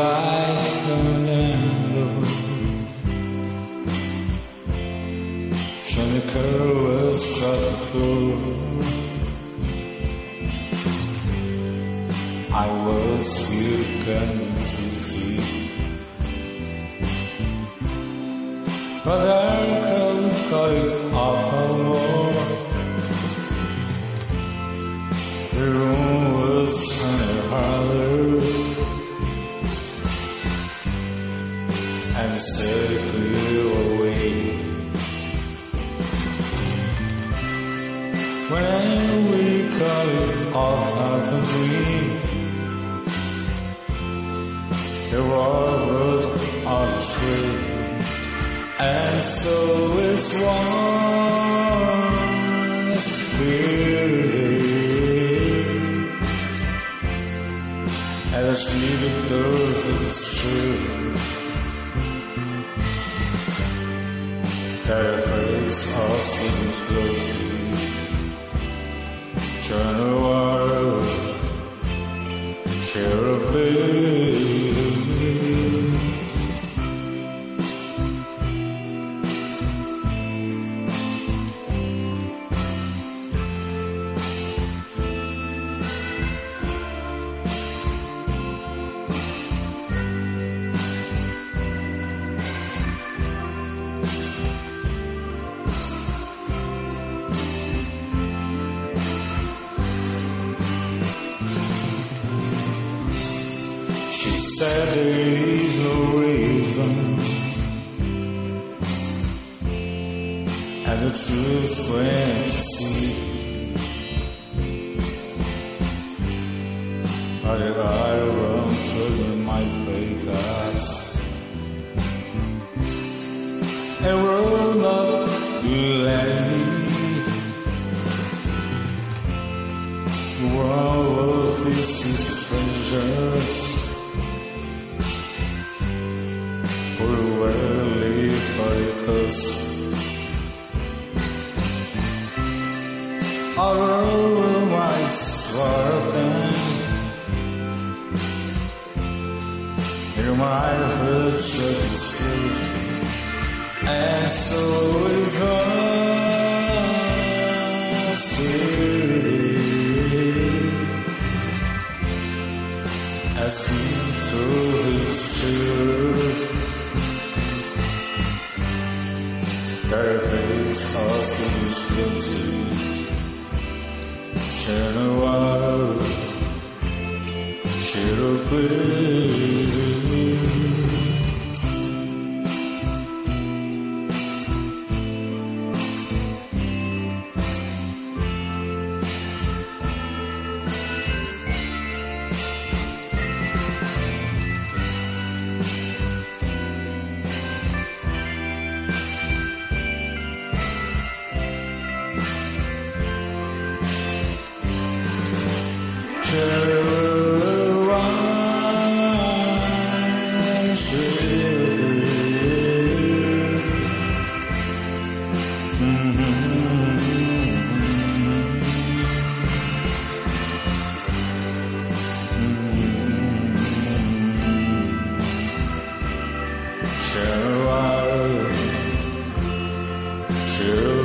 like Fernando. Trying to curl across the floor. I was weak and easy, but I can't cut it off no more. The room was kind of hollow and safely away. When we cut it off of the dream, the world was off the street, and so it's once believed. And I see the door is true, that a face all seems closely. Turn the water, share a bed. She said there is no reason, and the truth went to see. But if I run through in my play cards and roll up let me, the world of its treasures focus. Although my sort you might have heard certain truth, and so is us as we through his truth. Their face all seems guilty. Turn a water, share a bed. Share